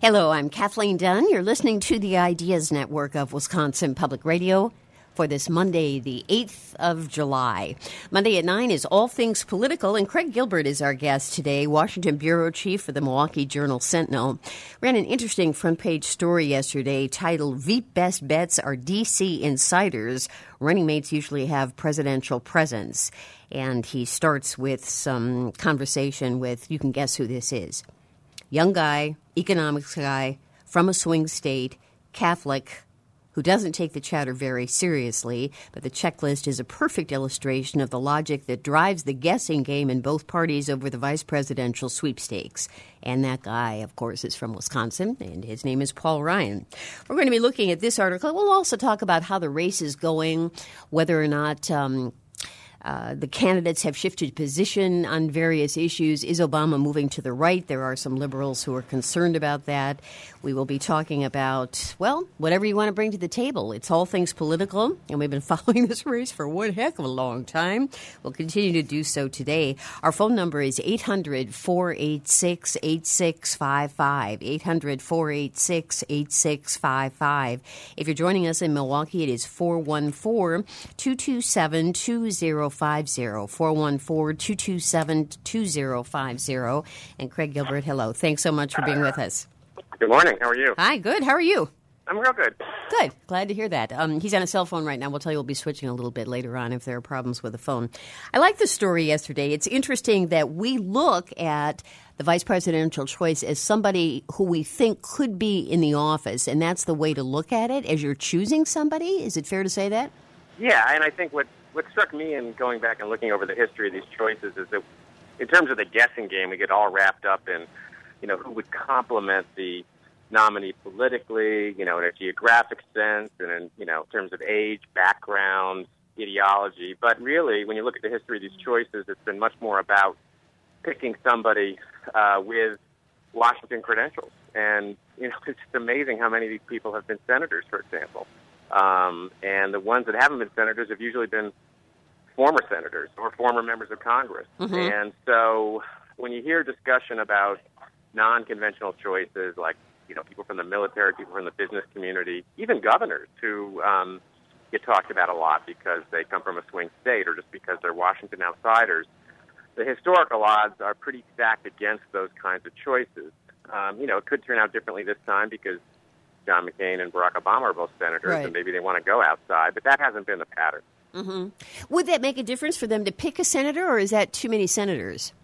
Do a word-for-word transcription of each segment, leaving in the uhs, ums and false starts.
Hello, I'm Kathleen Dunn. You're listening to the Ideas Network of Wisconsin Public Radio for this Monday, the eighth of July. Monday at nine is All Things Political, and Craig Gilbert is our guest today, Washington Bureau Chief for the Milwaukee Journal-Sentinel. Ran an interesting front-page story yesterday titled, Veep Best Bets Are D C Insiders. Running mates usually have presidential presence. And he starts with some conversation with, you can guess who this is. Young guy, economics guy, from a swing state, Catholic, who doesn't take the chatter very seriously, but the checklist is a perfect illustration of the logic that drives the guessing game in both parties over the vice presidential sweepstakes. And that guy, of course, is from Wisconsin, and his name is Paul Ryan. We're going to be looking at this article. We'll also talk about how the race is going, whether or not um, Uh, the candidates have shifted position on various issues. Is Obama moving to the right? There are some liberals who are concerned about that. We will be talking about, well, whatever you want to bring to the table. It's all things political, and we've been following this race for one heck of a long time. We'll continue to do so today. Our phone number is eight hundred, four eight six, eight six five five, eight hundred, four eight six, eight six five five. If you're joining us in Milwaukee, it is four one four, two two seven, two zero five zero, four one four, two two seven, two zero five zero. And Craig Gilbert, hello. Thanks so much for being with us. Good morning. How are you? Hi, good. How are you? I'm real good. Good. Glad to hear that. Um, he's on a cell phone right now. We'll tell you we'll be switching a little bit later on if there are problems with the phone. I like the story yesterday. It's interesting that we look at the vice presidential choice as somebody who we think could be in the office, and that's the way to look at it as you're choosing somebody. Is it fair to say that? Yeah, and I think what, what struck me in going back and looking over the history of these choices is that in terms of the guessing game, we get all wrapped up in, you know, who would complement the nominee politically, you know, in a geographic sense, and in, you know, in terms of age, background, ideology. But really, when you look at the history of these choices, it's been much more about picking somebody uh, with Washington credentials. And, you know, it's just amazing how many of these people have been senators, for example. Um, and the ones that haven't been senators have usually been former senators or former members of Congress. Mm-hmm. And so when you hear discussion about non-conventional choices like, you know, people from the military, people from the business community, even governors who um, get talked about a lot because they come from a swing state or just because they're Washington outsiders, the historical odds are pretty stacked against those kinds of choices. Um, you know, it could turn out differently this time because John McCain and Barack Obama are both senators, right, and maybe they want to go outside, but that hasn't been the pattern. Mm-hmm. Would that make a difference for them to pick a senator, or is that too many senators?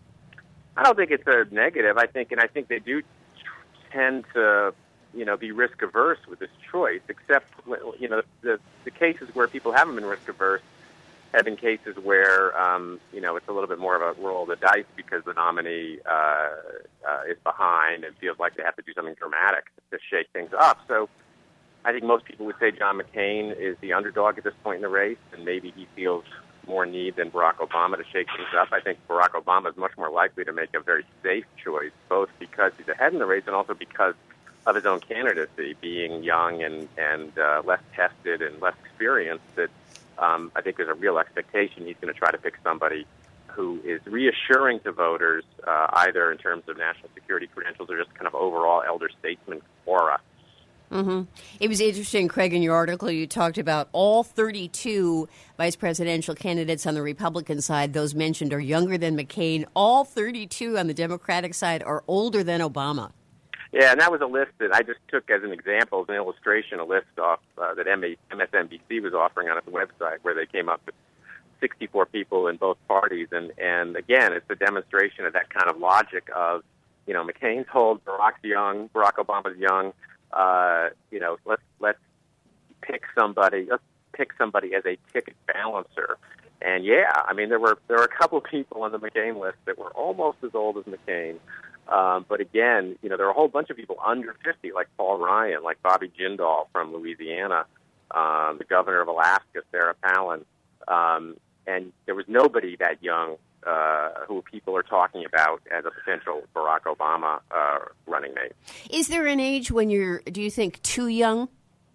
I don't think it's a negative. I think, and I think they do tend to, you know, be risk averse with this choice. Except, you know, the the cases where people haven't been risk averse have been cases where, um, you know, it's a little bit more of a roll of the dice because the nominee uh, uh, is behind and feels like they have to do something dramatic to shake things up. So I think most people would say John McCain is the underdog at this point in the race, and maybe he feels more need than Barack Obama to shake things up. I think Barack Obama is much more likely to make a very safe choice, both because he's ahead in the race and also because of his own candidacy, being young and, and uh, less tested and less experienced. That Um, I think there's a real expectation he's going to try to pick somebody who is reassuring to voters, uh, either in terms of national security credentials or just kind of overall elder statesman aura. Mm-hmm. It was interesting, Craig, in your article you talked about all thirty-two vice presidential candidates on the Republican side, those mentioned, are younger than McCain. All thirty-two on the Democratic side are older than Obama. Yeah, and that was a list that I just took as an example, as an illustration, a list off uh, that M S N B C was offering on its website, where they came up with sixty-four people in both parties. And, and again, it's a demonstration of that kind of logic of, you know, McCain's old, Barack's young, Barack Obama's young. Uh, you know, let's let's pick somebody. Let's pick somebody as a ticket balancer. And yeah, I mean, there were there were a couple of people on the McCain list that were almost as old as McCain. Um, but again, you know, there are a whole bunch of people under fifty, like Paul Ryan, like Bobby Jindal from Louisiana, um, the governor of Alaska, Sarah Palin. Um, and there was nobody that young uh, who people are talking about as a potential Barack Obama uh, running mate. Is there an age when you're, do you think, too young?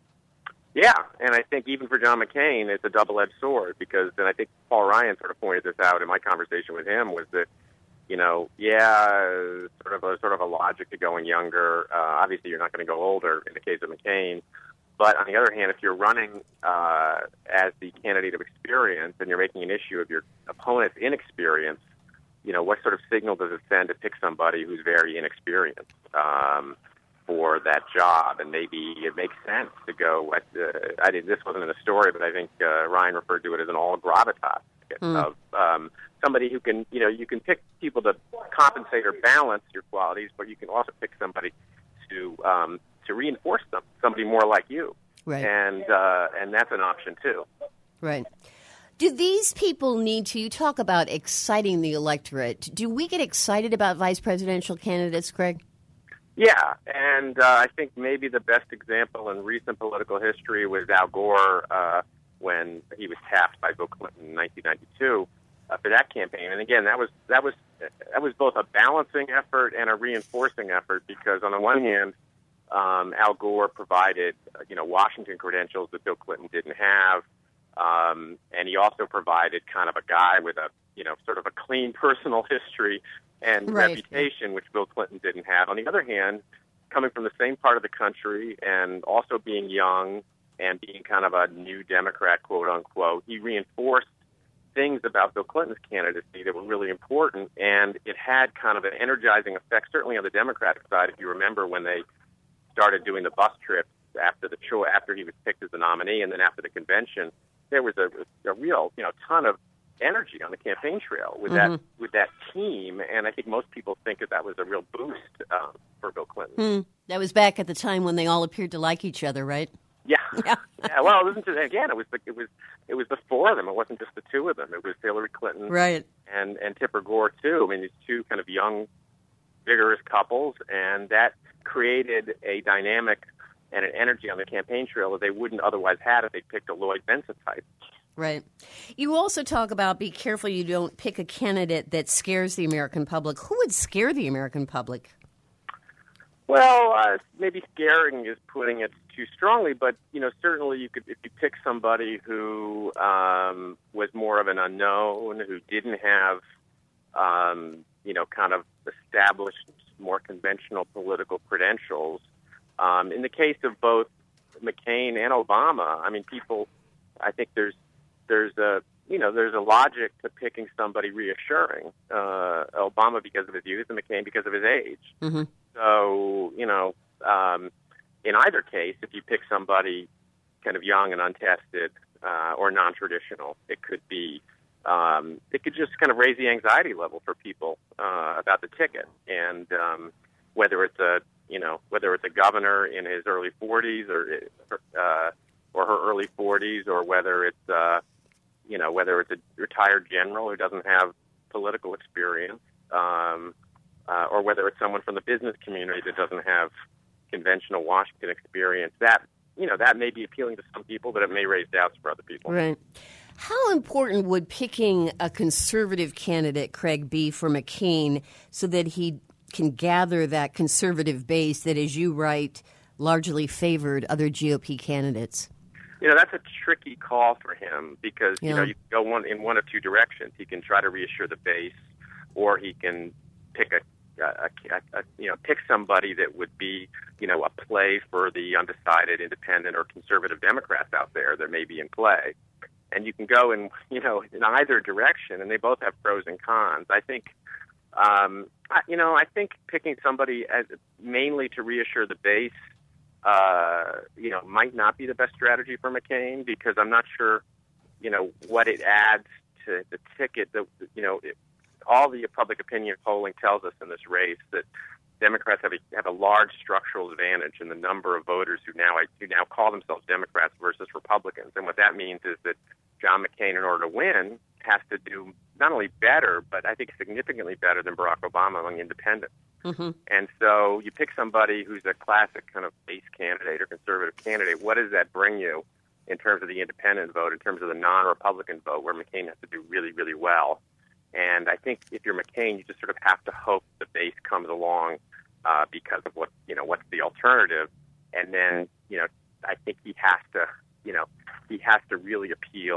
Yeah, and I think even for John McCain, it's a double-edged sword because, and I think Paul Ryan sort of pointed this out in my conversation with him, was that, you know, yeah, sort of a sort of a logic to going younger. Uh, obviously, you're not going to go older in the case of McCain. But on the other hand, if you're running uh, as the candidate of experience and you're making an issue of your opponent's inexperience, you know, what sort of signal does it send to pick somebody who's very inexperienced um, for that job? And maybe it makes sense to go. At, uh, I did, this wasn't in the story, but I think uh, Ryan referred to it as an all gravitas mm. of um, somebody who can, you know, you can pick people to compensate or balance your qualities, but you can also pick somebody to um, to reinforce them, somebody more like you. Right. And uh, and that's an option, too. Right. Do these people need to, you talk about exciting the electorate, do we get excited about vice presidential candidates, Craig? Yeah, and uh, I think maybe the best example in recent political history was Al Gore uh, when he was tapped by Bill Clinton in nineteen ninety-two uh, for that campaign. And again, that was that was that was both a balancing effort and a reinforcing effort because on the one hand, Um, Al Gore provided, uh, you know, Washington credentials that Bill Clinton didn't have, um, and he also provided kind of a guy with a, you know, sort of a clean personal history and right. reputation, which Bill Clinton didn't have. On the other hand, coming from the same part of the country and also being young and being kind of a new Democrat, quote unquote, he reinforced things about Bill Clinton's candidacy that were really important, and it had kind of an energizing effect, certainly on the Democratic side, if you remember when they started doing the bus trips after the show, after he was picked as the nominee, and then after the convention, there was a, a real, you know, ton of energy on the campaign trail with mm-hmm. that with that team, and I think most people think that that was a real boost um, for Bill Clinton. Mm. That was back at the time when they all appeared to like each other, right? Yeah, yeah. yeah well, it wasn't just, again, it was the, it was it was the four of them. It wasn't just the two of them. It was Hillary Clinton, right, and and Tipper Gore too. I mean, these two kind of young, vigorous couples, and that created a dynamic and an energy on the campaign trail that they wouldn't otherwise have if they picked a Lloyd Bentsen type. Right. You also talk about be careful you don't pick a candidate that scares the American public. Who would scare the American public? Well, uh, maybe scaring is putting it too strongly, but you know, certainly you could if you pick somebody who um, was more of an unknown, who didn't have, um, you know, kind of established, more conventional political credentials. Um, in the case of both McCain and Obama, I mean, people, I think there's there's a you know there's a logic to picking somebody reassuring. Uh, Obama because of his youth, and McCain because of his age. Mm-hmm. So you know, um, in either case, if you pick somebody kind of young and untested uh, or non-traditional, it could be. Um, it could just kind of raise the anxiety level for people uh, about the ticket, and um, whether it's a you know whether it's a governor in his early forties or uh, or her early forties, or whether it's uh, you know whether it's a retired general who doesn't have political experience, um, uh, or whether it's someone from the business community that doesn't have conventional Washington experience. That you know that may be appealing to some people, but it may raise doubts for other people. Right. How important would picking a conservative candidate, Craig, be for McCain so that he can gather that conservative base that, as you write, largely favored other G O P candidates? You know, that's a tricky call for him because, yeah. you know, you can go one in one of two directions. He can try to reassure the base, or he can pick a, a, a, a you know, pick somebody that would be, you know, a play for the undecided independent or conservative Democrats out there that may be in play. And you can go in, you know, in either direction, and they both have pros and cons. I think, um, I, you know, I think picking somebody as mainly to reassure the base, uh, you know, might not be the best strategy for McCain because I'm not sure, you know, what it adds to the ticket. That you know, it, all the public opinion polling tells us in this race that Democrats have a, have a large structural advantage in the number of voters who now who now call themselves Democrats versus Republicans. And what that means is that John McCain, in order to win, has to do not only better, but I think significantly better than Barack Obama among independents. Mm-hmm. And so you pick somebody who's a classic kind of base candidate or conservative candidate. What does that bring you in terms of the independent vote, in terms of the non-Republican vote, where McCain has to do really, really well? And I think if you're McCain, you just sort of have to hope the base comes along uh, because of what, you know, what's the alternative. And then, you know, I think he has to, you know, he has to really appeal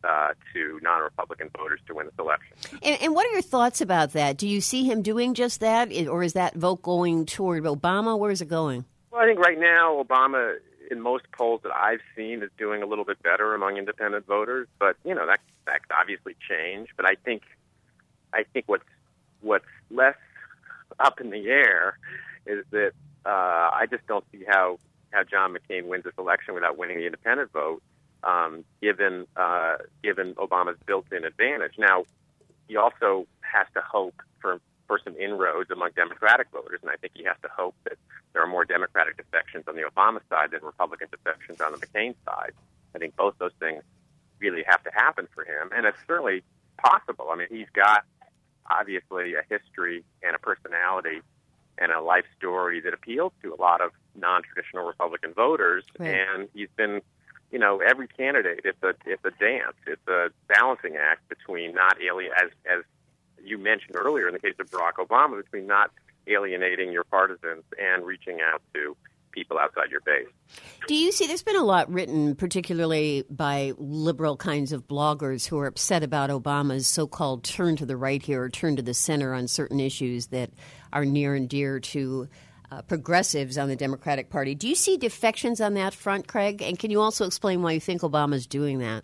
uh, to non-Republican voters to win this election. And, and what are your thoughts about that? Do you see him doing just that, or is that vote going toward Obama? Where is it going? Well, I think right now Obama, in most polls that I've seen, is doing a little bit better among independent voters. But you know that that could obviously change. But I think I think what's what's less up in the air is that uh, I just don't see how how John McCain wins this election without winning the independent vote, um, given uh, given Obama's built-in advantage. Now, he also has to hope for for some inroads among Democratic voters, and I think he has to hope that there are more Democratic defections on the Obama side than Republican defections on the McCain side. I think both those things really have to happen for him, and it's certainly possible. I mean, he's got obviously a history and a personality and a life story that appeals to a lot of non-traditional Republican voters, right. And he's been, you know, every candidate, it's a it's a dance, it's a balancing act between not alien, as as you mentioned earlier in the case of Barack Obama, between not alienating your partisans and reaching out to people outside your base. Do you see, there's been a lot written, particularly by liberal kinds of bloggers who are upset about Obama's so-called turn to the right here or turn to the center on certain issues that are near and dear to uh, progressives on the Democratic Party. Do you see defections on that front, Craig? And can you also explain why you think Obama's doing that?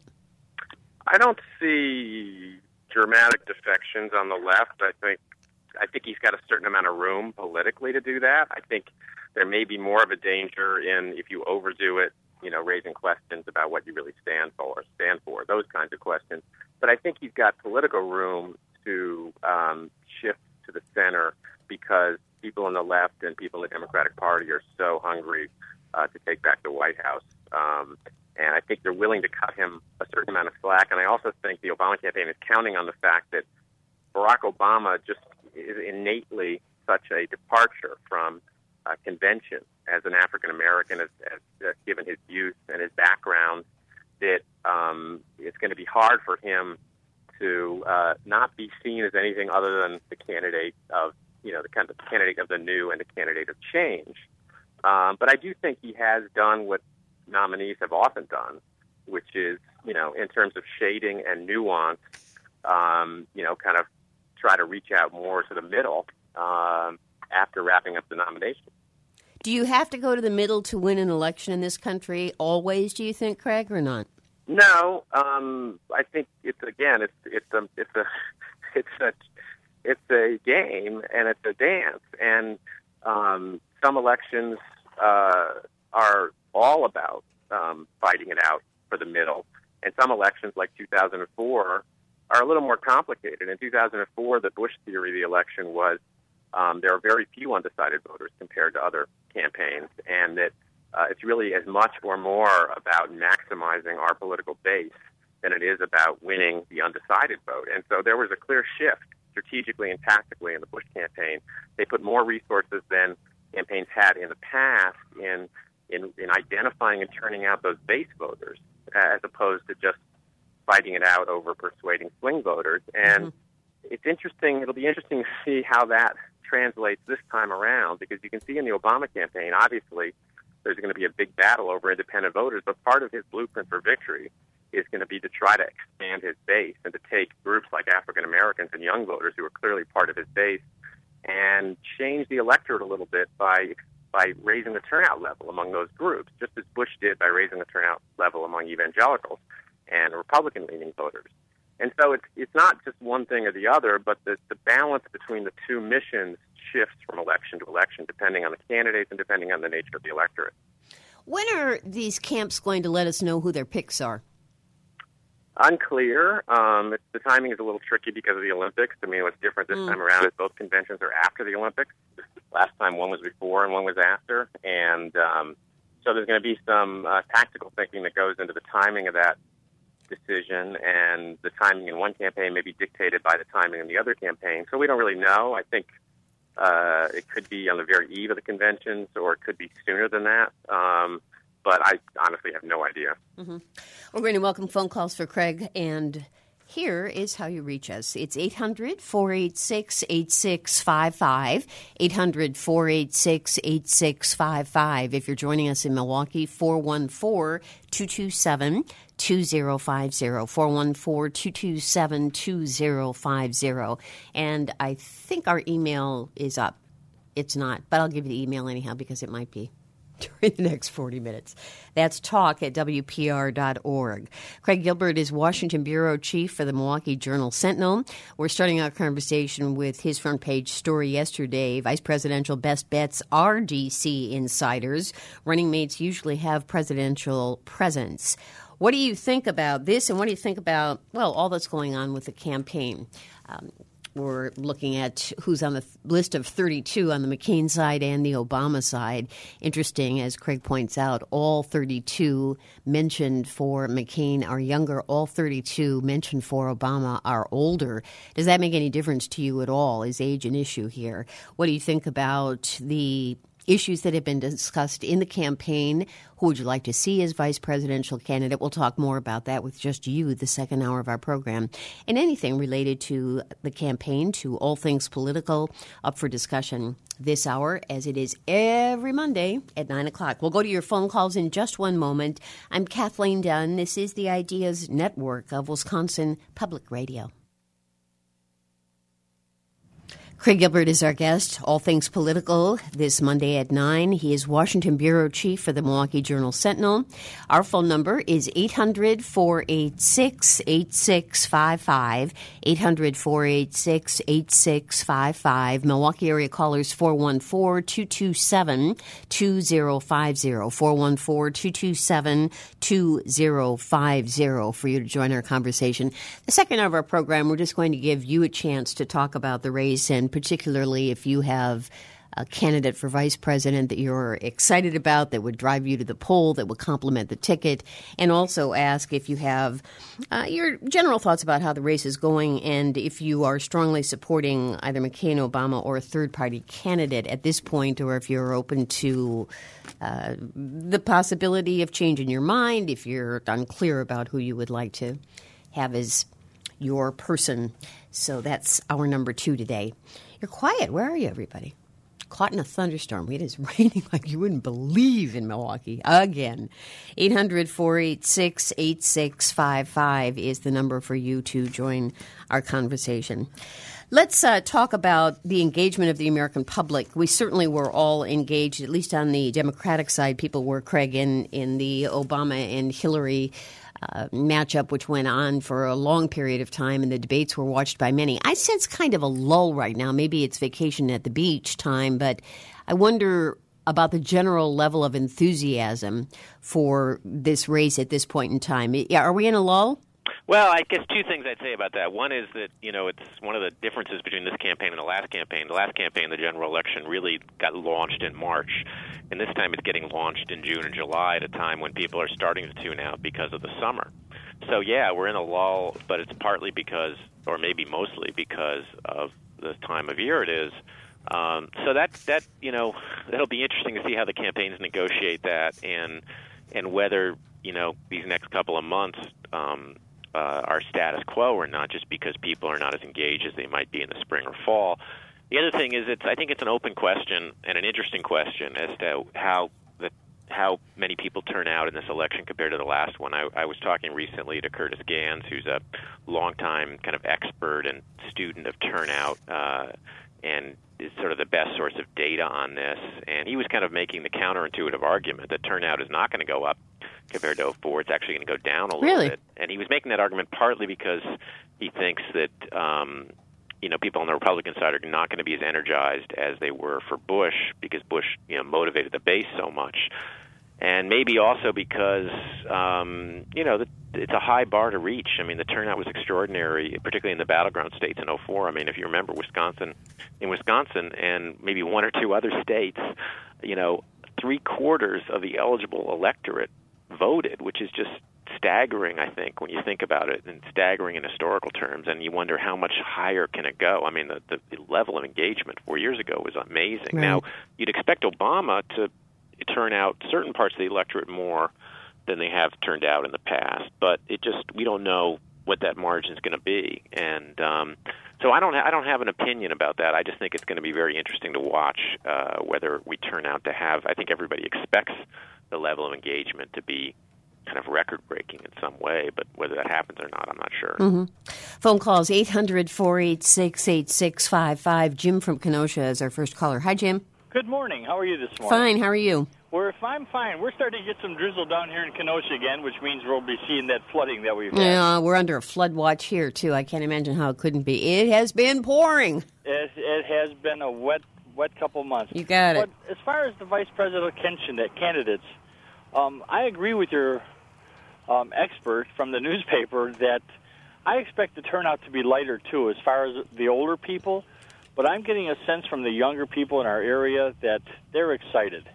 I don't see dramatic defections on the left. I think I think he's got a certain amount of room politically to do that. I think there may be more of a danger in if you overdo it, you know, raising questions about what you really stand for, stand for, those kinds of questions. But I think he's got political room to um, shift to the center because people on the left and people in the Democratic Party are so hungry uh, to take back the White House. Um, and I think they're willing to cut him a certain amount of slack. And I also think the Obama campaign is counting on the fact that Barack Obama just is innately such a departure from uh, convention as an African American, as, as uh, given his youth and his background, that um, it's going to be hard for him to uh, not be seen as anything other than the candidate of, you know, the kind of the candidate of the new and the candidate of change. Um, but I do think he has done what nominees have often done, which is, you know, in terms of shading and nuance, um, you know, kind of try to reach out more to the middle um, after wrapping up the nomination. Do you have to go to the middle to win an election in this country always, do you think, Craig, or not? No, um, I think it's, again, it's it's a it's a it's a it's a game and it's a dance, and um, some elections uh, are all about um, fighting it out for the middle, and some elections, like two thousand four, are a little more complicated. In two thousand four, the Bush theory of the election was um, there are very few undecided voters compared to other campaigns, and that uh, it's really as much or more about maximizing our political base than it is about winning the undecided vote. And so there was a clear shift strategically and tactically in the Bush campaign. They put more resources than campaigns had in the past in in, in identifying and turning out those base voters, as opposed to just fighting it out over persuading swing voters. And mm-hmm. it's interesting, it'll be interesting to see how that translates this time around, because you can see in the Obama campaign, obviously, there's going to be a big battle over independent voters, but part of his blueprint for victory is going to be to try to expand his base and to take groups like African Americans and young voters who are clearly part of his base and change the electorate a little bit by by raising the turnout level among those groups, just as Bush did by raising the turnout level among evangelicals and Republican-leaning voters. And so it's it's not just one thing or the other, but the, the balance between the two missions shifts from election to election, depending on the candidates and depending on the nature of the electorate. When are these camps going to let us know who their picks are? Unclear. Um, it's, the timing is a little tricky because of the Olympics. I mean, what's different this mm. time around is both conventions are after the Olympics. Last time one was before and one was after. And um, so there's going to be some uh, tactical thinking that goes into the timing of that decision, and the timing in one campaign may be dictated by the timing in the other campaign. So we don't really know. I think uh, it could be on the very eve of the conventions, or it could be sooner than that. Um, but I honestly have no idea. Mm-hmm. We're going to welcome phone calls for Craig and Here is how you reach us. It's eight hundred, four eight six, eight six five five, eight hundred, four eight six, eight six five five. If you're joining us in Milwaukee, four one four, two two seven, two zero five zero, four one four, two two seven, two zero five zero. And I think our email is up. It's not, but I'll give you the email anyhow because it might be during the next forty minutes. That's talk at W P R dot org. Craig Gilbert is Washington Bureau Chief for the Milwaukee Journal-Sentinel. We're starting our conversation with his front page story yesterday. Vice presidential best bets are D C insiders. Running mates usually have presidential presence. What do you think about this, and what do you think about, well, all that's going on with the campaign? Um, We're looking at who's on the list of thirty-two on the McCain side and the Obama side. Interesting, as Craig points out, all thirty-two mentioned for McCain are younger. All thirty-two mentioned for Obama are older. Does that make any difference to you at all? Is age an issue here? What do you think about the issues that have been discussed in the campaign? Who would you like to see as vice presidential candidate? We'll talk more about that with just you the second hour of our program. And anything related to the campaign, to all things political, up for discussion this hour, as it is every Monday at nine o'clock. We'll go to your phone calls in just one moment. I'm Kathleen Dunn. This is the Ideas Network of Wisconsin Public Radio. Craig Gilbert is our guest, all things political, this Monday at nine. He is Washington Bureau Chief for the Milwaukee Journal-Sentinel. Our phone number is eight hundred, four eight six, eight six five five, eight hundred, four eight six, eight six five five. Milwaukee area callers four one four, two two seven, two zero five zero, four one four, two two seven, two zero five zero for you to join our conversation. The second hour of our program, we're just going to give you a chance to talk about the race, and particularly if you have a candidate for vice president that you're excited about, that would drive you to the poll, that would complement the ticket, and also ask if you have uh, your general thoughts about how the race is going and if you are strongly supporting either McCain, Obama, or a third-party candidate at this point, or if you're open to uh, the possibility of changing your mind, if you're unclear about who you would like to have as your person. So that's our number two today. You're quiet. Where are you, everybody? Caught in a thunderstorm. It is raining like you wouldn't believe in Milwaukee. Again, eight hundred, four eight six, eight six five five is the number for you to join our conversation. Let's uh, talk about the engagement of the American public. We certainly were all engaged, at least on the Democratic side. People were, Craig, in, in the Obama and Hillary Uh, matchup, which went on for a long period of time, and the debates were watched by many. I sense kind of a lull right now. Maybe it's vacation at the beach time, but I wonder about the general level of enthusiasm for this race at this point in time. Are we in a lull? Well, I guess two things I'd say about that. One is that, you know, it's one of the differences between this campaign and the last campaign. The last campaign, the general election, really got launched in March, and this time it's getting launched in June and July at a time when people are starting to tune out because of the summer. So, yeah, we're in a lull, but it's partly because, or maybe mostly because of the time of year it is. Um, so that, that, you know, that'll be interesting to see how the campaigns negotiate that and and whether, you know, these next couple of months um, uh, are status quo or not, just because people are not as engaged as they might be in the spring or fall. The other thing is, it's I think it's an open question and an interesting question as to how the how many people turn out in this election compared to the last one. I, I was talking recently to Curtis Gans, who's a longtime kind of expert and student of turnout, uh, and is sort of the best source of data on this. And he was kind of making the counterintuitive argument that turnout is not going to go up compared to oh four. It's actually going to go down a little really? bit. And he was making that argument partly because he thinks that um, you know, people on the Republican side are not going to be as energized as they were for Bush, because Bush, you know, motivated the base so much. And maybe also because, um, you know, the, it's a high bar to reach. I mean, the turnout was extraordinary, particularly in the battleground states in oh four. I mean, if you remember Wisconsin, in Wisconsin and maybe one or two other states, you know, three-quarters of the eligible electorate voted, which is just staggering, I think, when you think about it, and staggering in historical terms. And you wonder how much higher can it go. I mean, the, the, the level of engagement four years ago was amazing. Right. Now, you'd expect Obama to turn out certain parts of the electorate more than they have turned out in the past, but it just, we don't know what that margin is going to be. And um, so I don't ha- I don't have an opinion about that. I just think it's going to be very interesting to watch uh, whether we turn out to have. I think everybody expects the level of engagement to be kind of record-breaking in some way, but whether that happens or not, I'm not sure. Mm-hmm. Phone calls eight hundred, four eight six, eight six five five. Jim from Kenosha is our first caller. Hi, Jim. Good morning. How are you this morning? Fine. How are you? Well, if I'm fine. We're starting to get some drizzle down here in Kenosha again, which means we'll be seeing that flooding that we've had. Yeah, we're under a flood watch here, too. I can't imagine how it couldn't be. It has been pouring. It, it has been a wet, wet couple months. You got it. But as far as the vice presidential candidates, um, I agree with your um, expert from the newspaper that I expect the turnout to be lighter, too, as far as the older people. But I'm getting a sense from the younger people in our area that they're excited.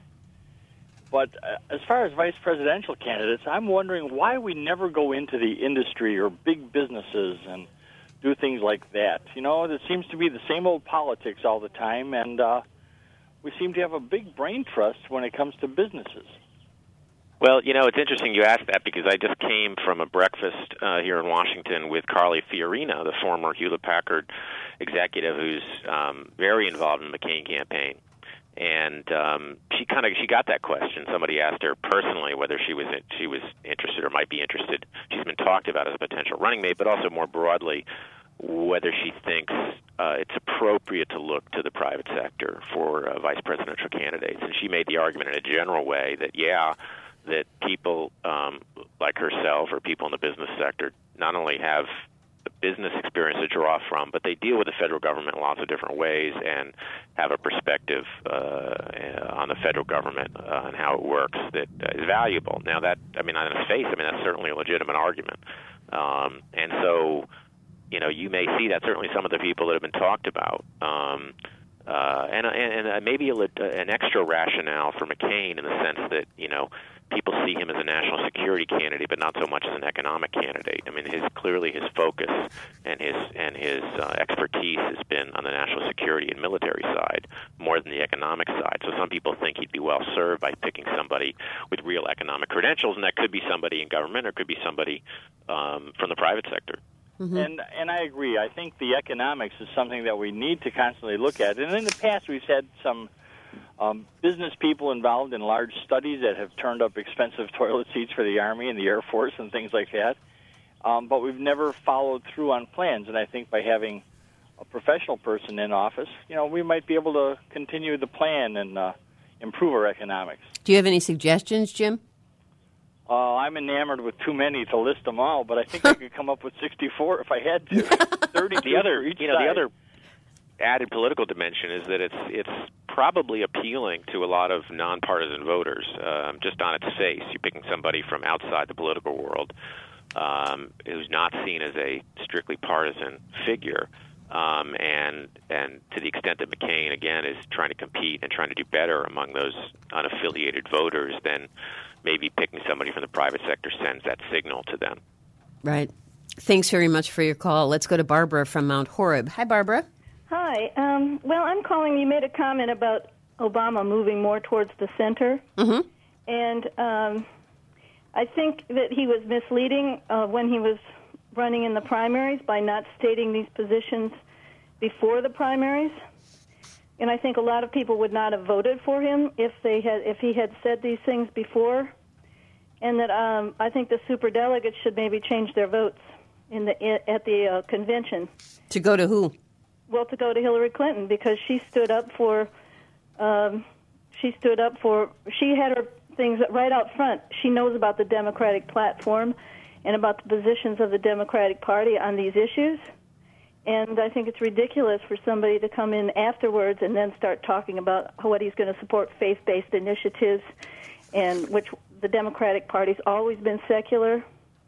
But uh, as far as vice presidential candidates, I'm wondering why we never go into the industry or big businesses and do things like that. You know, it seems to be the same old politics all the time, and uh, we seem to have a big brain trust when it comes to businesses. Well, you know, it's interesting you asked that because I just came from a breakfast uh, here in Washington with Carly Fiorina, the former Hewlett-Packard executive who's um, very involved in the McCain campaign. And um, she kind of she got that question. Somebody asked her personally whether she was she was interested or might be interested. She's been talked about as a potential running mate, but also more broadly whether she thinks uh, it's appropriate to look to the private sector for uh, vice presidential candidates. And she made the argument in a general way that yeah, that people um, like herself or people in the business sector not only have business experience to draw from, but they deal with the federal government in lots of different ways and have a perspective uh, on the federal government uh, and how it works that uh, is valuable. Now, that, I mean, on its face, I mean, that's certainly a legitimate argument. Um, and so, you know, you may see that certainly some of the people that have been talked about. Um, uh, and, and, and maybe a, an extra rationale for McCain in the sense that, you know, people see him as a national security candidate, but not so much as an economic candidate. I mean, his clearly his focus and his and his uh, expertise has been on the national security and military side more than the economic side. So some people think he'd be well served by picking somebody with real economic credentials, and that could be somebody in government or could be somebody um, from the private sector. Mm-hmm. And and I agree. I think the economics is something that we need to constantly look at. And in the past, we've had some Um, business people involved in large studies that have turned up expensive toilet seats for the Army and the Air Force and things like that. Um, but we've never followed through on plans. And I think by having a professional person in office, you know, we might be able to continue the plan and uh, improve our economics. Do you have any suggestions, Jim? Uh, I'm enamored with too many to list them all, but I think I could come up with sixty-four if I had to. thirty-two the other, for each you know, side. the other added political dimension is that it's it's probably appealing to a lot of nonpartisan voters. Um, just on its face, you're picking somebody from outside the political world um, who's not seen as a strictly partisan figure. Um, and and to the extent that McCain, again, is trying to compete and trying to do better among those unaffiliated voters, then maybe picking somebody from the private sector sends that signal to them. Right. Thanks very much for your call. Let's go to Barbara from Mount Horeb. Hi, Barbara. Hi. Um, well, I'm calling. You made a comment about Obama moving more towards the center. Mm-hmm. And um, I think that he was misleading uh, when he was running in the primaries by not stating these positions before the primaries. And I think a lot of people would not have voted for him if they had if he had said these things before. And that um, I think the superdelegates should maybe change their votes in the at the uh, convention. To go to who? Well, to go to Hillary Clinton, because she stood up for, um, she stood up for, she had her things right out front. She knows about the Democratic platform and about the positions of the Democratic Party on these issues. And I think it's ridiculous for somebody to come in afterwards and then start talking about what he's going to support faith-based initiatives, and which the Democratic Party's always been secular,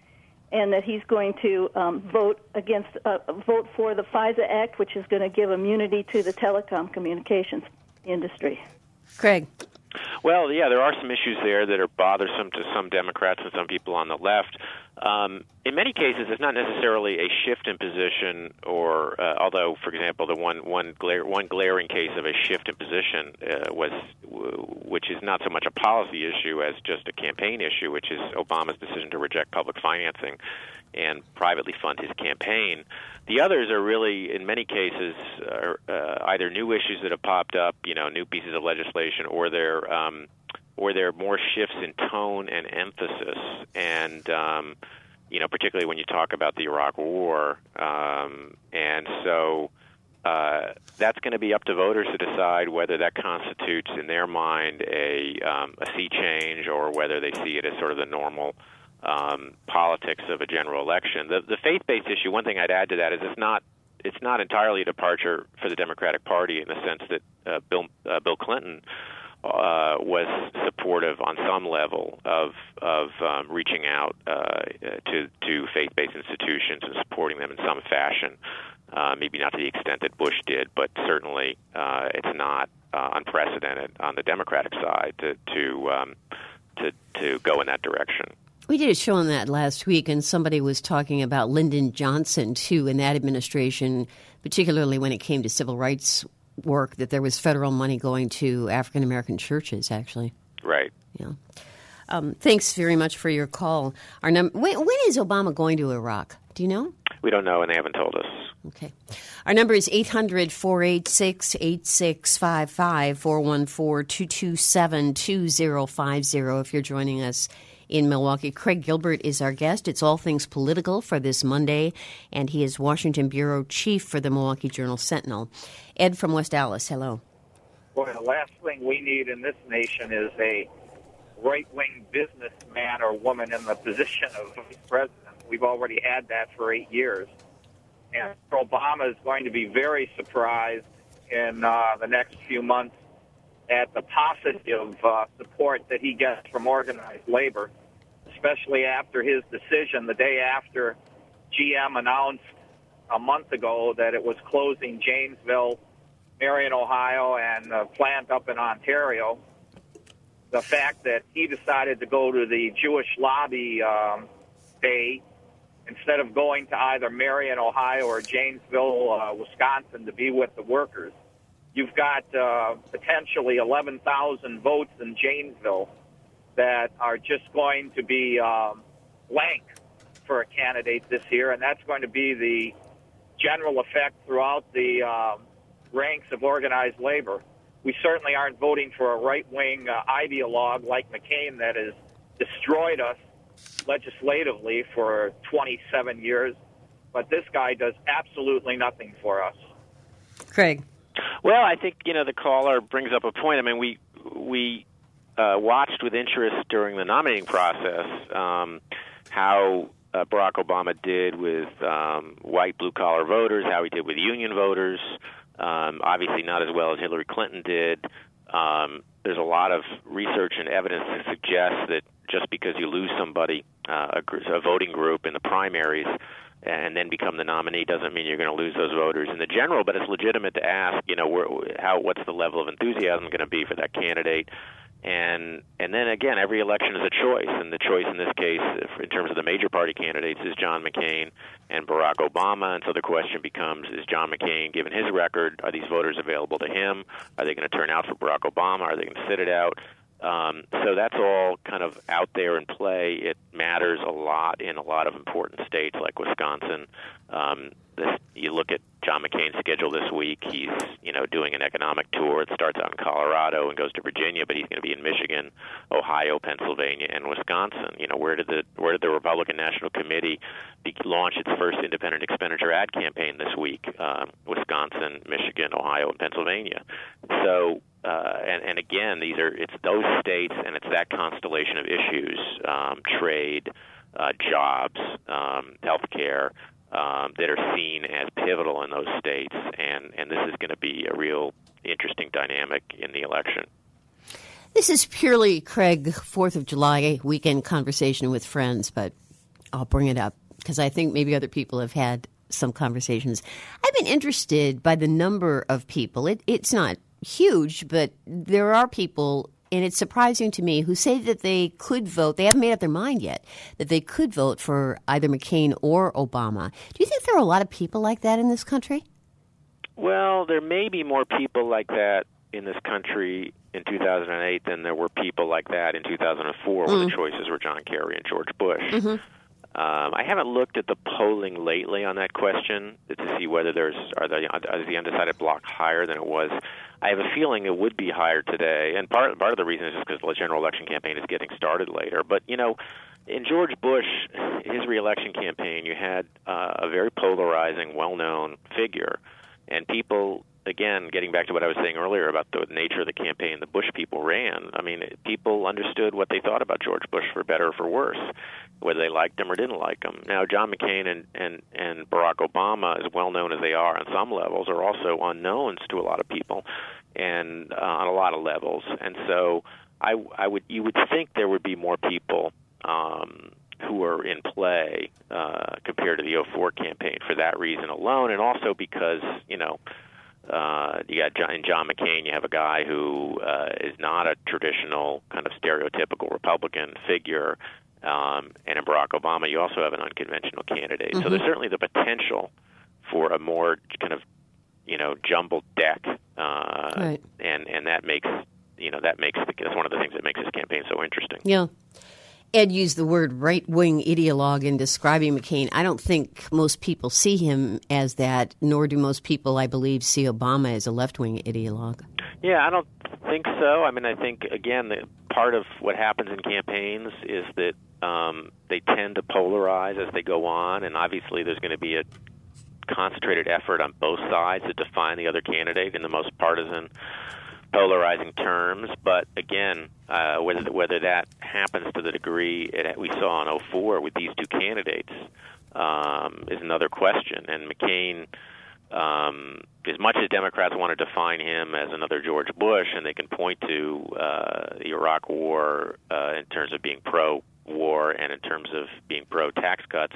and that he's going to um, vote against, uh, vote for the FISA Act, which is going to give immunity to the telecom communications industry. Craig. Well, yeah, there are some issues there that are bothersome to some Democrats and some people on the left. Um, in many cases, it's not necessarily a shift in position, or uh, although, for example, the one one, glare, one glaring case of a shift in position uh, was, which is not so much a policy issue as just a campaign issue, which is Obama's decision to reject public financing and privately fund his campaign. The others are really, in many cases, are, uh, either new issues that have popped up, you know, new pieces of legislation, or they're um, or they're more shifts in tone and emphasis. And um, you know, particularly when you talk about the Iraq War, um, and so. Uh, that's going to be up to voters to decide whether that constitutes, in their mind, a, um, a sea change, or whether they see it as sort of the normal um, politics of a general election. The, the faith-based issue, one thing I'd add to that is it's not it's not entirely a departure for the Democratic Party in the sense that uh, Bill uh, Bill Clinton uh, was supportive on some level of of um, reaching out uh, to to faith-based institutions and supporting them in some fashion. Uh, maybe not to the extent that Bush did, but certainly uh, it's not uh, unprecedented on the Democratic side to to, um, to to go in that direction. We did a show on that last week, and somebody was talking about Lyndon Johnson, too, in that administration, particularly when it came to civil rights work, that there was federal money going to African-American churches, actually. Right. Yeah. Um, thanks very much for your call. Our num- when, when is Obama going to Iraq? Do you know? We don't know, and they haven't told us. Okay. Our number is eight hundred, four eight six, eight six five five, four one four, two two seven, two zero five zero if you're joining us in Milwaukee. Craig Gilbert is our guest. It's All Things Political for this Monday, and he is Washington Bureau Chief for the Milwaukee Journal-Sentinel. Ed from West Allis, hello. Boy, the last thing we need in this nation is a right-wing businessman or woman in the position of vice president. We've already had that for eight years. And Obama is going to be very surprised in uh, the next few months at the positive uh, support that he gets from organized labor, especially after his decision the day after G M announced a month ago that it was closing Janesville, Marion, Ohio, and a plant up in Ontario. The fact that he decided to go to the Jewish lobby um, day instead of going to either Marion, Ohio, or Janesville, uh, Wisconsin, to be with the workers. You've got uh, potentially eleven thousand votes in Janesville that are just going to be um, blank for a candidate this year, and that's going to be the general effect throughout the uh, ranks of organized labor. We certainly aren't voting for a right-wing uh, ideologue like McCain that has destroyed us legislatively for twenty-seven years, but this guy does absolutely nothing for us. Craig. Well, I think, you know, the caller brings up a point. I mean, we we uh, watched with interest during the nominating process um, how uh, Barack Obama did with um, white blue-collar voters, how he did with union voters, um, obviously not as well as Hillary Clinton did. Um, there's a lot of research and evidence to suggest that just because you lose somebody, uh, a, a voting group in the primaries, and then become the nominee doesn't mean you're going to lose those voters in the general, but it's legitimate to ask, you know, where, how what's the level of enthusiasm going to be for that candidate? And and then, again, every election is a choice, and the choice in this case, in terms of the major party candidates, is John McCain and Barack Obama, and so the question becomes, is John McCain, given his record, are these voters available to him? Are they going to turn out for Barack Obama? Are they going to sit it out? Um, so that's all kind of out there in play. It matters a lot in a lot of important states like Wisconsin. Um, this, you look at John McCain's schedule this week. He's, you know, doing an economic tour. It starts out in Colorado and goes to Virginia, but he's going to be in Michigan, Ohio, Pennsylvania, and Wisconsin. You know, where did the where did the Republican National Committee be, launch its first independent expenditure ad campaign this week? Um, Wisconsin, Michigan, Ohio, and Pennsylvania. So. Uh, and, and again, these are it's those states, and it's that constellation of issues: um, trade, uh, jobs, um, healthcare, um, that are seen as pivotal in those states. And, and this is going to be a real interesting dynamic in the election. This is purely, Craig, Fourth of July weekend conversation with friends, but I'll bring it up because I think maybe other people have had some conversations. I've been interested by the number of people. It, it's not huge, but there are people, and it's surprising to me, who say that they could vote. They haven't made up their mind yet that they could vote for either McCain or Obama. Do you think there are a lot of people like that in this country? Well, there may be more people like that in this country in two thousand eight than there were people like that in two thousand four, mm. when the choices were John Kerry and George Bush. Mm-hmm. Um, I haven't looked at the polling lately on that question to see whether there's are the is the undecided block higher than it was. I have a feeling it would be higher today, and part part of the reason is just because the general election campaign is getting started later. But you know, in George Bush, his reelection campaign, you had uh, a very polarizing, well-known figure, and people. Again, getting back to what I was saying earlier about the nature of the campaign the Bush people ran, I mean, people understood what they thought about George Bush for better or for worse, whether they liked him or didn't like him. Now, John McCain and, and, and Barack Obama, as well known as they are on some levels, are also unknowns to a lot of people and uh, on a lot of levels. And so I, I would you would think there would be more people um, who are in play uh, compared to the oh four campaign for that reason alone, and also because, you know, Uh, you got John, in John McCain, you have a guy who uh, is not a traditional kind of stereotypical Republican figure, um, and in Barack Obama, you also have an unconventional candidate. Mm-hmm. So there's certainly the potential for a more kind of, you know, jumbled deck, uh, right. and and that makes you know that makes the, that's one of the things that makes this campaign so interesting. Yeah. Ed used the word right-wing ideologue in describing McCain. I don't think most people see him as that, nor do most people, I believe, see Obama as a left-wing ideologue. Yeah, I don't think so. I mean, I think, again, the, part of what happens in campaigns is that um, they tend to polarize as they go on, and obviously there's going to be a concentrated effort on both sides to define the other candidate in the most partisan polarizing terms, but again, uh, whether whether that happens to the degree it, we saw in oh four with these two candidates um, is another question. And McCain, um, as much as Democrats want to define him as another George Bush, and they can point to uh, the Iraq War uh, in terms of being pro-war and in terms of being pro-tax cuts,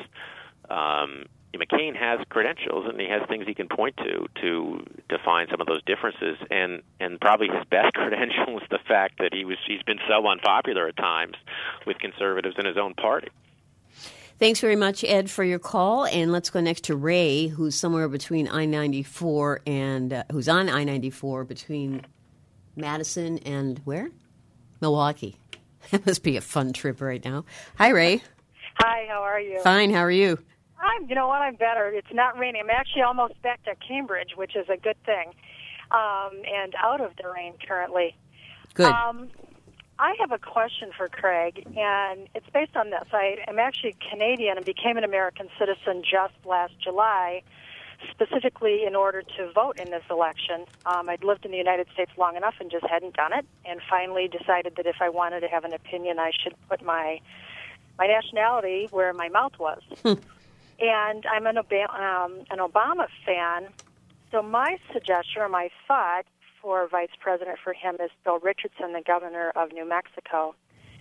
um, McCain has credentials and he has things he can point to to define some of those differences, and and probably his best credential is the fact that he was he's been so unpopular at times with conservatives in his own party. Thanks very much, Ed, for your call, and let's go next to Ray, who's somewhere between I ninety-four and uh, who's on I ninety-four between Madison and where? Milwaukee. That must be a fun trip right now. Hi, Ray. Hi, how are you? Fine. How are you? I'm, you know what, I'm better. It's not raining. I'm actually almost back to Cambridge, which is a good thing, um, and out of the rain currently. Good. Um, I have a question for Craig, and it's based on this. I am actually Canadian and became an American citizen just last July, specifically in order to vote in this election. Um, I'd lived in the United States long enough and just hadn't done it, and finally decided that if I wanted to have an opinion, I should put my my nationality where my mouth was. Hmm. And I'm an Obama, um, an Obama fan, so my suggestion or my thought for vice president for him is Bill Richardson, the governor of New Mexico.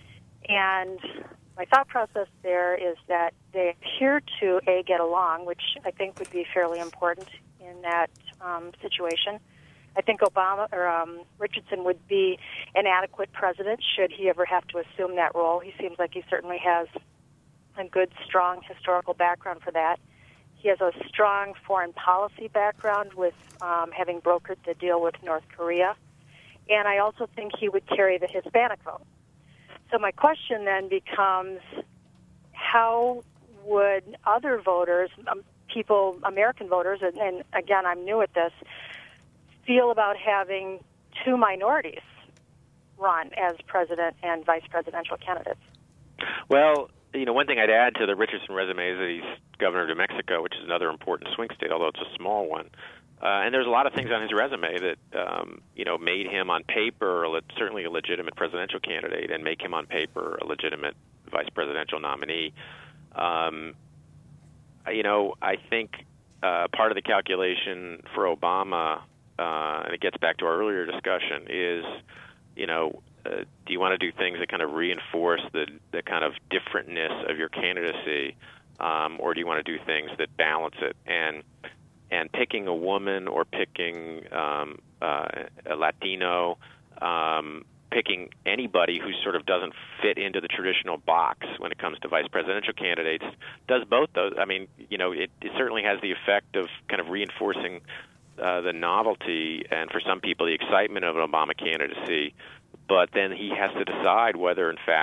And my thought process there is that they appear to, A, get along, which I think would be fairly important in that um, situation. I think Obama or um, Richardson would be an adequate president should he ever have to assume that role. He seems like he certainly has a good, strong historical background for that. He has a strong foreign policy background with um, having brokered the deal with North Korea. And I also think he would carry the Hispanic vote. So my question then becomes, how would other voters, um, people, American voters, and, and again, I'm new at this, feel about having two minorities run as president and vice presidential candidates? Well, you know, one thing I'd add to the Richardson resume is that he's governor of New Mexico, which is another important swing state, although it's a small one. Uh, and there's a lot of things on his resume that, um, you know, made him on paper a le- certainly a legitimate presidential candidate and make him on paper a legitimate vice presidential nominee. Um, you know, I think uh, part of the calculation for Obama, uh, and it gets back to our earlier discussion, is, you know, Uh, do you want to do things that kind of reinforce the, the kind of differentness of your candidacy, um, or do you want to do things that balance it? And and picking a woman or picking um, uh, a Latino, um, picking anybody who sort of doesn't fit into the traditional box when it comes to vice presidential candidates does both those. I mean, you know, it, it certainly has the effect of kind of reinforcing uh, the novelty and, for some people, the excitement of an Obama candidacy. But then he has to decide whether, in fact,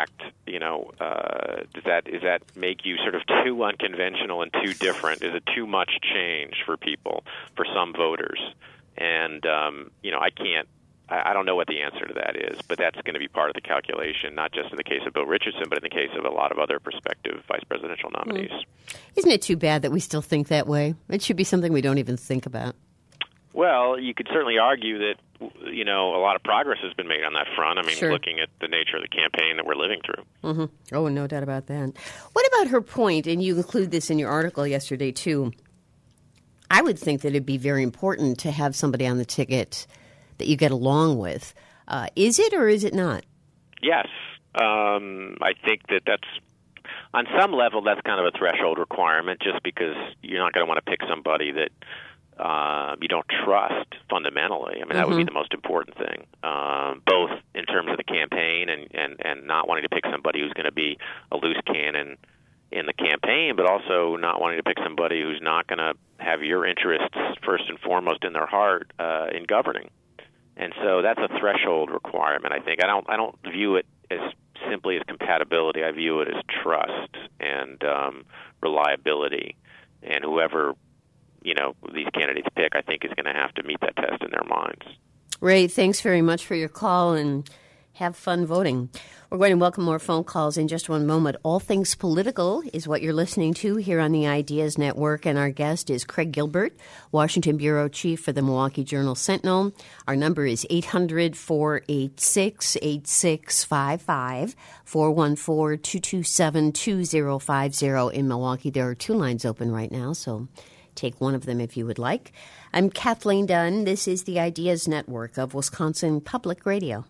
you know, uh, does that is that make you sort of too unconventional and too different? Is it too much change for people, for some voters? And um, you know, I can't. I don't know what the answer to that is, but that's going to be part of the calculation, not just in the case of Bill Richardson, but in the case of a lot of other prospective vice presidential nominees. Mm. Isn't it too bad that we still think that way? It should be something we don't even think about. Well, you could certainly argue that, you know, a lot of progress has been made on that front. I mean, sure. looking at the nature of the campaign that we're living through. Mm-hmm. Oh, no doubt about that. What about her point, and you include this in your article yesterday, too. I would think that it'd be very important to have somebody on the ticket that you get along with. Uh, is it or is it not? Yes. Um, I think that that's, on some level, that's kind of a threshold requirement, just because you're not going to want to pick somebody that uh, you don't trust fundamentally. I mean, mm-hmm. that would be the most important thing, um, both in terms of the campaign and, and, and not wanting to pick somebody who's going to be a loose cannon in the campaign, but also not wanting to pick somebody who's not going to have your interests first and foremost in their heart uh, in governing. And so that's a threshold requirement, I think. I don't I don't view it as simply as compatibility. I view it as trust and um, reliability. And whoever, you know, these candidates pick, I think is going to have to meet that test in their minds. Ray, thanks very much for your call, and have fun voting. We're going to welcome more phone calls in just one moment. All Things Political is what you're listening to here on the Ideas Network, and our guest is Craig Gilbert, Washington Bureau Chief for the Milwaukee Journal-Sentinel. Our number is eight hundred, four eight six, eight six five five, four one four, two two seven, two zero five zero. In Milwaukee, there are two lines open right now, so take one of them if you would like. I'm Kathleen Dunn. This is the Ideas Network of Wisconsin Public Radio.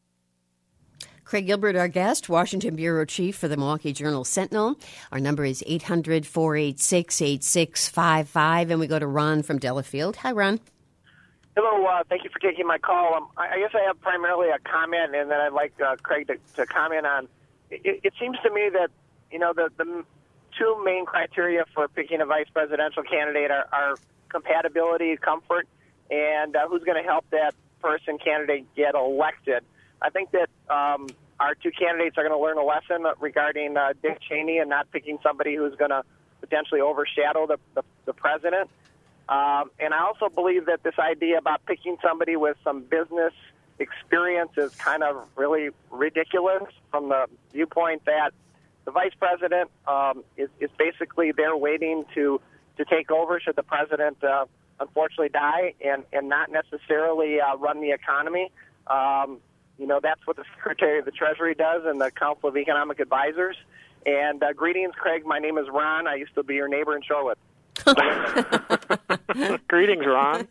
Craig Gilbert, our guest, Washington Bureau Chief for the Milwaukee Journal-Sentinel. Our number is eight hundred, four eight six, eight six five five, and we go to Ron from Delafield. Hi, Ron. Hello. Uh, thank you for taking my call. Um, I, I guess I have primarily a comment, and then I'd like uh, Craig to, to comment on. It, it seems to me that, you know, the, the two main criteria for picking a vice presidential candidate are, are compatibility, comfort, and uh, who's going to help that person, candidate, get elected. I think that um, our two candidates are going to learn a lesson regarding uh, Dick Cheney and not picking somebody who's going to potentially overshadow the, the, the president. Um, and I also believe that this idea about picking somebody with some business experience is kind of really ridiculous from the viewpoint that the vice president um, is, is basically there waiting to, to take over should the president uh, unfortunately die and, and not necessarily uh, run the economy. Um, You know, that's what the Secretary of the Treasury does and the Council of Economic Advisors. And uh, greetings, Craig. My name is Ron. I used to be your neighbor in Shorewood. Greetings, Ron.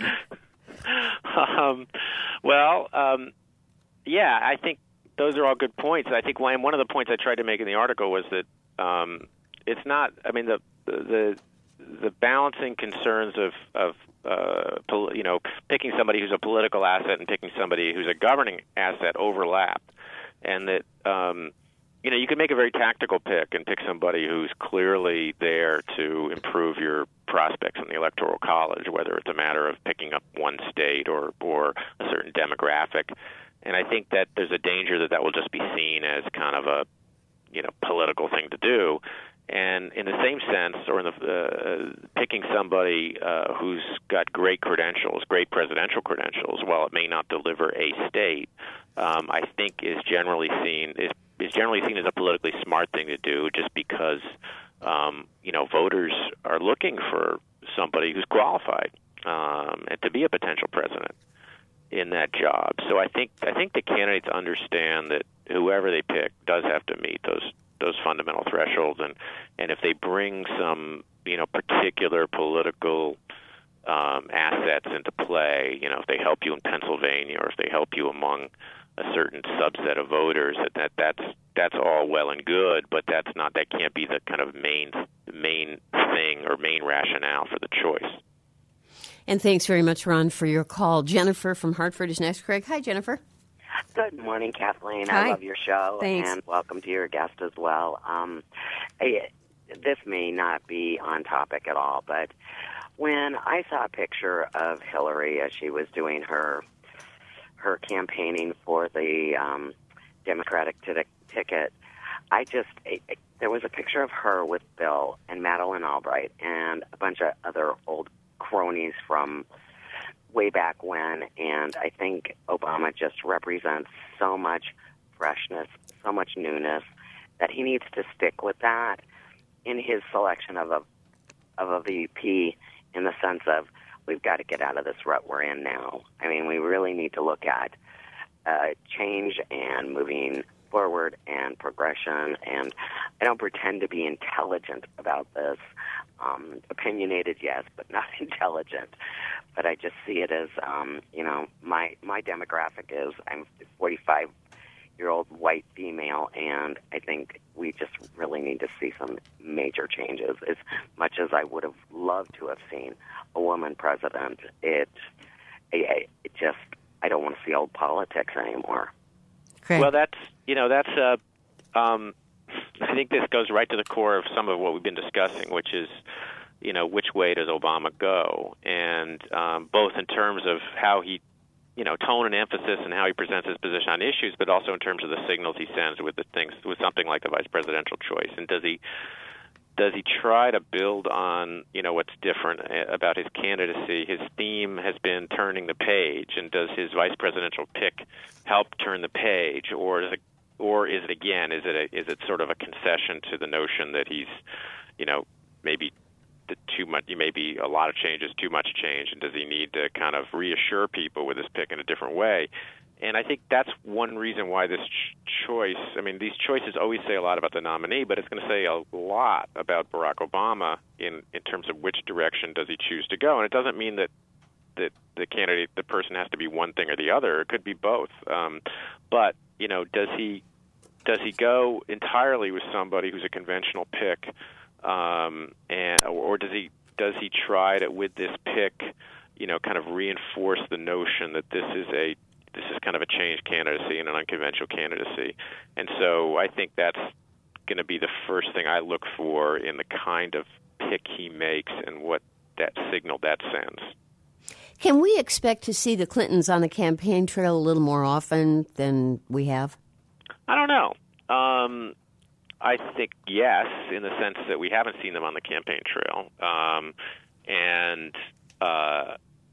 um, well, um, yeah, I think those are all good points. I think one, one of the points I tried to make in the article was that um, it's not, I mean, the the the balancing concerns of, of uh, pol- you know, picking somebody who's a political asset and picking somebody who's a governing asset overlap. And that, um, you know, you can make a very tactical pick and pick somebody who's clearly there to improve your prospects in the Electoral College, whether it's a matter of picking up one state or, or a certain demographic. And I think that there's a danger that that will just be seen as kind of a, you know, political thing to do. And in the same sense, or in the uh, picking somebody uh, who's got great credentials, great presidential credentials, while it may not deliver a state, um, I think is generally seen is, is generally seen as a politically smart thing to do, just because um, you know voters are looking for somebody who's qualified um, and to be a potential president in that job. So I think I think the candidates understand that whoever they pick does have to meet those. those fundamental thresholds, and, and if they bring some, you know, particular political um, assets into play, you know, if they help you in Pennsylvania or if they help you among a certain subset of voters, that, that that's that's all well and good, but that's not that can't be the kind of main main thing or main rationale for the choice. And thanks very much, Ron, for your call. Jennifer from Hartford is next. Craig, hi, Jennifer. Good morning, Kathleen. Hi. I love your show. Thanks. And welcome to your guest as well. Um, I, this may not be on topic at all, but when I saw a picture of Hillary as she was doing her her campaigning for the um, Democratic t- ticket, I just, it, it, there was a picture of her with Bill and Madeleine Albright and a bunch of other old cronies from way back when, and I think Obama just represents so much freshness, so much newness, that he needs to stick with that in his selection of a of a V P, in the sense of, we've got to get out of this rut we're in now. I mean, we really need to look at uh, change and moving forward and progression, and I don't pretend to be intelligent about this. Um, opinionated, yes, but not intelligent. But I just see it as, um, you know, my my demographic is, I'm a forty-five-year-old white female, and I think we just really need to see some major changes. As much as I would have loved to have seen a woman president, it, it, it just, I don't want to see old politics anymore. Craig. Well, that's, you know, that's, uh, um, I think this goes right to the core of some of what we've been discussing, which is, you know, which way does Obama go? And um, both in terms of how he, you know, tone and emphasis and how he presents his position on issues, but also in terms of the signals he sends with the things, with something like the vice presidential choice. And does he, does he try to build on, you know, what's different about his candidacy? His theme has been turning the page, and does his vice presidential pick help turn the page, or is it, or is it again, is it a, is it sort of a concession to the notion that he's, you know, maybe the too much, maybe a lot of change is too much change, and does he need to kind of reassure people with his pick in a different way? And I think that's one reason why this ch- choice, I mean, these choices always say a lot about the nominee, but it's going to say a lot about Barack Obama in, in terms of which direction does he choose to go. And it doesn't mean that, that the candidate, the person has to be one thing or the other. It could be both. Um, but, you know, does he does he go entirely with somebody who's a conventional pick, um, and or does he does he try to, with this pick, you know, kind of reinforce the notion that this is a this is kind of a changed candidacy and an unconventional candidacy? And so I think that's going to be the first thing I look for in the kind of pick he makes and what that signal that sends. Can we expect to see the Clintons on the campaign trail a little more often than we have? I don't know. Um, I think yes, in the sense that we haven't seen them on the campaign trail. Um, and uh,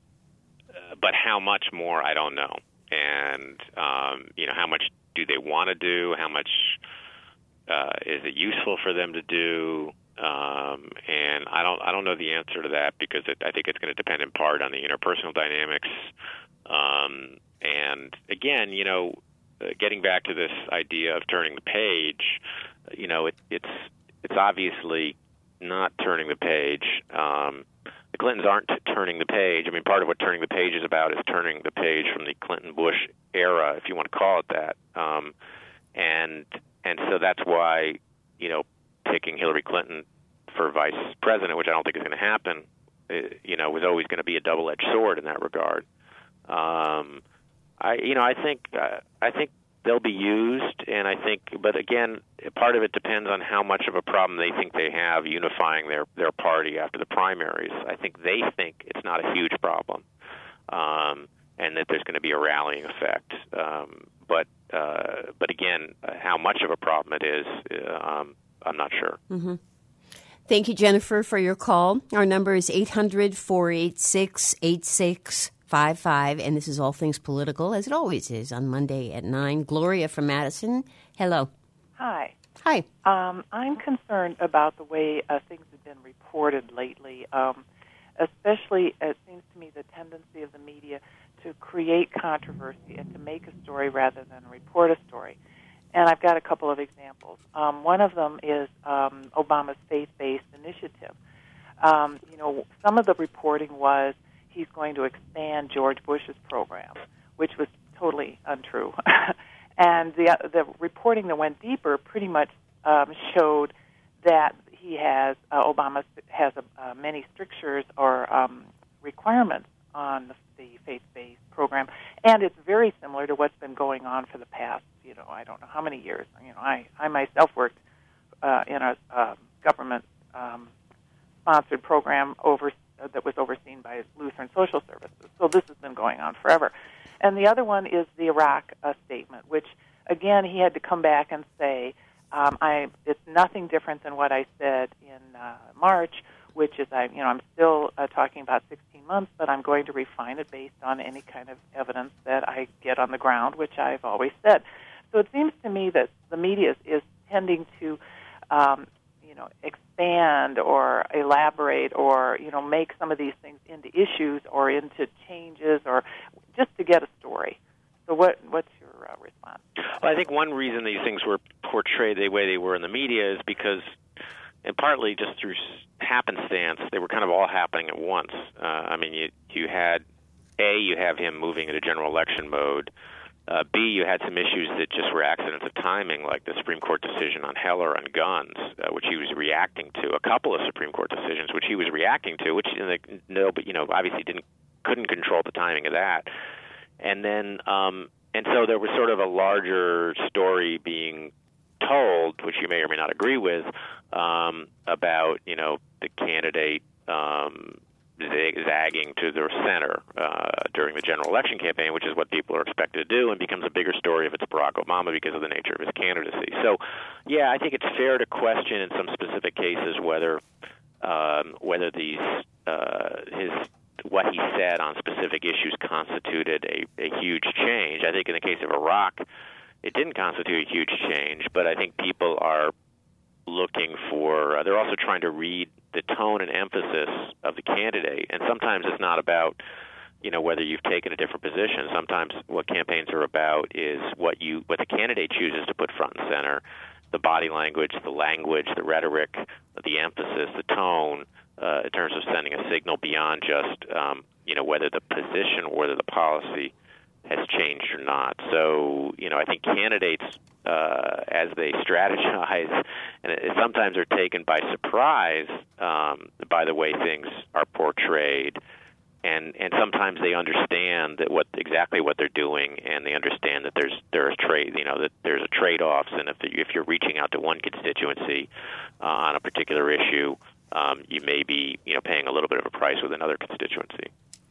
but how much more, I don't know. And, um, you know, how much do they want to do? How much uh, is it useful for them to do? Um, and I don't, I don't know the answer to that, because it, I think it's going to depend in part on the interpersonal dynamics. Um, and again, you know, uh, getting back to this idea of turning the page, you know, it, it's it's obviously not turning the page. Um, the Clintons aren't t- turning the page. I mean, part of what turning the page is about is turning the page from the Clinton-Bush era, if you want to call it that. Um, and and so that's why, you know, picking Hillary Clinton for vice president, which I don't think is going to happen, it, you know, was always going to be a double-edged sword in that regard. Um, I, you know, I think uh, I think they'll be used, and I think, but again, part of it depends on how much of a problem they think they have unifying their their party after the primaries. I think they think it's not a huge problem, um, and that there's going to be a rallying effect. Um, but uh, but again, how much of a problem it is, uh, um, I'm not sure. Mm-hmm. Thank you, Jennifer, for your call. Our number is eight hundred, four eight six, eight six five five, and this is All Things Political, as it always is, on Monday at nine. Gloria from Madison, hello. Hi. Hi. Um, I'm concerned about the way uh, things have been reported lately, um, especially, it seems to me, the tendency of the media to create controversy and to make a story rather than report a story. And I've got a couple of examples. Um, one of them is um, Obama's faith-based initiative. Um, you know, some of the reporting was he's going to expand George Bush's program, which was totally untrue. And the the reporting that went deeper pretty much um, showed that he has, uh, Obama has a, uh, many strictures or um, requirements on the, the faith-based program, and it's very similar to what's been going on for the past, you know, I don't know how many years. You know, I, I myself worked uh, in a uh, government um, sponsored program over uh, that was overseen by Lutheran Social Services. So this has been going on forever. And the other one is the Iraq uh, statement, which, again, he had to come back and say, um, I it's nothing different than what I said in uh, March, which is I you know I'm still uh, talking about sixteen months, but I'm going to refine it based on any kind of evidence that I get on the ground, which I've always said. So it seems to me that the media is, is tending to um, you know expand or elaborate or you know make some of these things into issues or into changes or just to get a story. So what what's your uh, response? Well, I think one reason these things were portrayed the way they were in the media is because, and partly just through happenstance, they were kind of all happening at once. Uh, I mean, you you had A, you have him moving into general election mode. Uh, B, you had some issues that just were accidents of timing, like the Supreme Court decision on Heller on guns, uh, which he was reacting to. A couple of Supreme Court decisions, which he was reacting to, which you know, no, but you know, obviously didn't couldn't control the timing of that. And then, um, and so there was sort of a larger story being told, which you may or may not agree with, um, about you know the candidate um, zagging to the center uh, during the general election campaign, which is what people are expected to do, and becomes a bigger story if it's Barack Obama because of the nature of his candidacy. So, yeah, I think it's fair to question in some specific cases whether um, whether these uh, his what he said on specific issues constituted a, a huge change. I think in the case of Iraq, it didn't constitute a huge change, but I think people are looking for, uh, they're also trying to read the tone and emphasis of the candidate, and sometimes it's not about, you know, whether you've taken a different position. Sometimes what campaigns are about is what you, what the candidate chooses to put front and center, the body language, the language, the rhetoric, the emphasis, the tone, uh, in terms of sending a signal beyond just, um, you know, whether the position or whether the policy has changed or not. So, you know, I think candidates, uh, as they strategize, and it, sometimes are taken by surprise um, by the way things are portrayed, and and sometimes they understand that what exactly what they're doing, and they understand that there's there's trade, you know, that there's a trade-offs, and if if you're reaching out to one constituency uh, on a particular issue, um, you may be, you know, paying a little bit of a price with another constituency.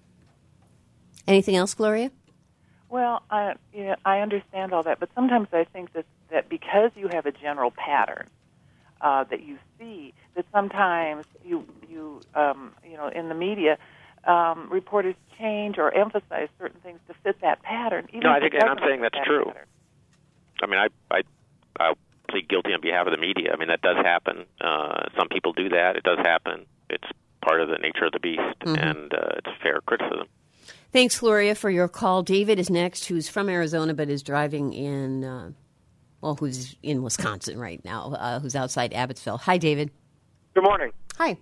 Anything else, Gloria? Well, I you know, I understand all that, but sometimes I think that, that because you have a general pattern uh, that you see, that sometimes you you um, you know in the media um, reporters change or emphasize certain things to fit that pattern. Even no, I if think, it and I'm saying fit that's that true. pattern. I mean, I I I'll plead guilty on behalf of the media. I mean, that does happen. Uh, some people do that. It does happen. It's part of the nature of the beast, mm-hmm. and uh, it's fair criticism. Thanks, Gloria, for your call. David is next, who's from Arizona but is driving in, uh, well, who's in Wisconsin right now, uh, who's outside Abbotsford. Hi, David. Good morning. Hi.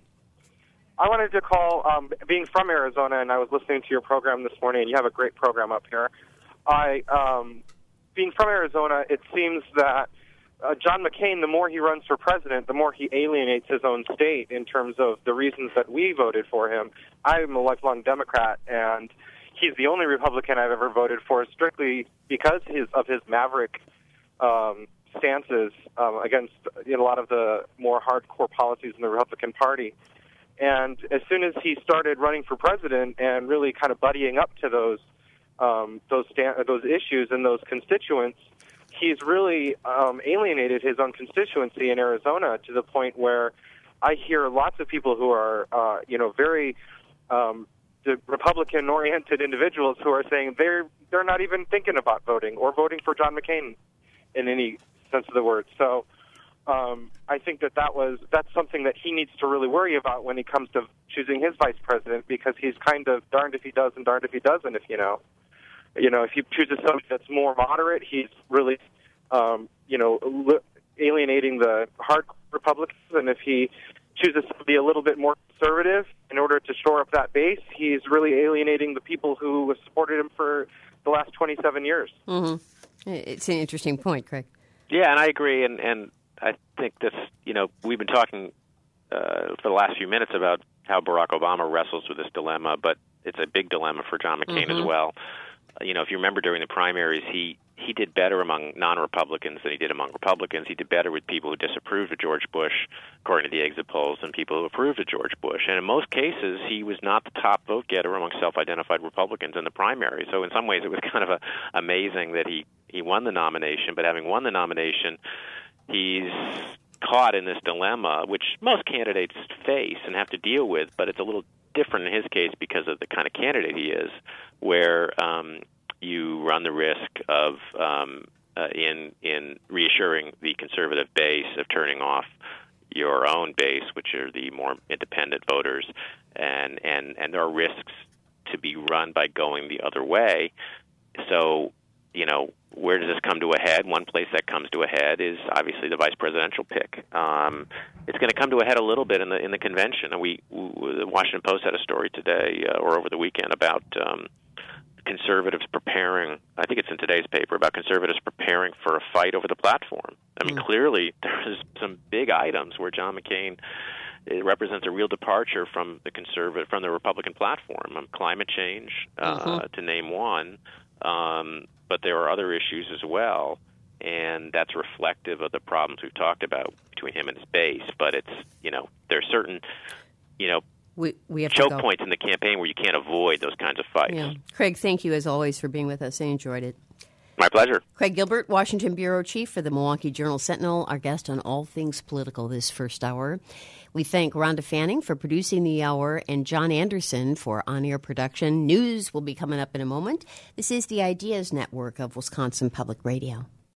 I wanted to call, um, being from Arizona, and I was listening to your program this morning, and you have a great program up here. I, um, being from Arizona, it seems that uh, John McCain, the more he runs for president, the more he alienates his own state in terms of the reasons that we voted for him. I'm a lifelong Democrat, and he's the only Republican I've ever voted for strictly because his, of his maverick um, stances um, against you know, a lot of the more hardcore policies in the Republican Party. And as soon as he started running for president and really kind of buddying up to those um, those sta- those issues and those constituents, he's really um, alienated his own constituency in Arizona to the point where I hear lots of people who are, uh, you know, very um, Republican-oriented individuals who are saying they're they're not even thinking about voting or voting for John McCain in any sense of the word. So um, I think that that was that's something that he needs to really worry about when he comes to choosing his vice president, because he's kind of darned if he does and darned if he doesn't. If you know, you know, if he chooses somebody that's more moderate, he's really, um, you know, alienating the hard Republicans, and if he chooses to be a little bit more conservative in order to shore up that base, he's really alienating the people who have supported him for the last twenty-seven years. Mm-hmm. It's an interesting point, Craig. Yeah, and I agree, and, and I think this, you know, we've been talking uh, for the last few minutes about how Barack Obama wrestles with this dilemma, but it's a big dilemma for John McCain mm-hmm. as well. Uh, you know, if you remember during the primaries, he he did better among non-Republicans than he did among Republicans. He did better with people who disapproved of George Bush, according to the exit polls, than people who approved of George Bush. And in most cases, he was not the top vote getter among self-identified Republicans in the primary. So in some ways, it was kind of a, amazing that he, he won the nomination. But having won the nomination, he's caught in this dilemma, which most candidates face and have to deal with, but it's a little different in his case because of the kind of candidate he is, where um, you run the risk of um, uh, in in reassuring the conservative base of turning off your own base, which are the more independent voters, and and and there are risks to be run by going the other way. So, you know, where does this come to a head? One place that comes to a head is obviously the vice presidential pick. Um, it's going to come to a head a little bit in the in the convention. And we, we the Washington Post had a story today uh, or over the weekend about um, conservatives preparing. I think it's in today's paper about conservatives preparing for a fight over the platform. I mean, mm. clearly there's some big items where John McCain it represents a real departure from the conservative from the Republican platform. Um, climate change, uh, mm-hmm. to name one. Um, but there are other issues as well, and that's reflective of the problems we've talked about between him and his base. But it's, you know, there are certain, you know, we, we have choke to go. points in the campaign where you can't avoid those kinds of fights. Yeah. Craig, thank you as always for being with us. I enjoyed it. My pleasure. Craig Gilbert, Washington Bureau Chief for the Milwaukee Journal-Sentinel, our guest on All Things Political this first hour. We thank Rhonda Fanning for producing the hour and John Anderson for on-air production. News will be coming up in a moment. This is the Ideas Network of Wisconsin Public Radio.